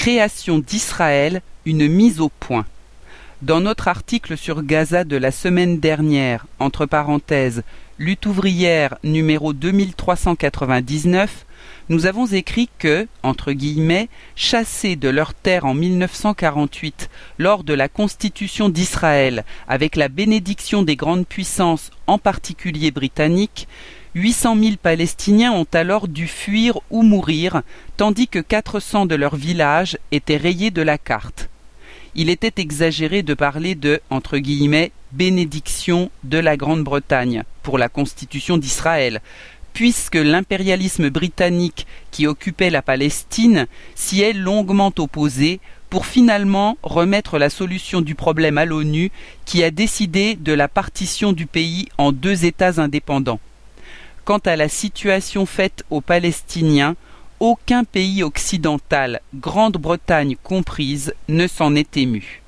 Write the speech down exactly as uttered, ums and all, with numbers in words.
Création d'Israël, une mise au point. Dans notre article sur Gaza de la semaine dernière, entre parenthèses, Lutte ouvrière numéro deux mille trois cent quatre-vingt-dix-neuf, nous avons écrit que, entre guillemets, chassés de leurs terres en mille neuf cent quarante-huit lors de la constitution d'Israël avec la bénédiction des grandes puissances, en particulier britanniques, huit cent mille Palestiniens ont alors dû fuir ou mourir, tandis que quatre cents de leurs villages étaient rayés de la carte. Il était exagéré de parler de, entre guillemets, bénédiction de la Grande-Bretagne pour la constitution d'Israël, puisque l'impérialisme britannique qui occupait la Palestine s'y est longuement opposé pour finalement remettre la solution du problème à l'ONU qui a décidé de la partition du pays en deux États indépendants. Quant à la situation faite aux Palestiniens, aucun pays occidental, Grande-Bretagne comprise, ne s'en est ému.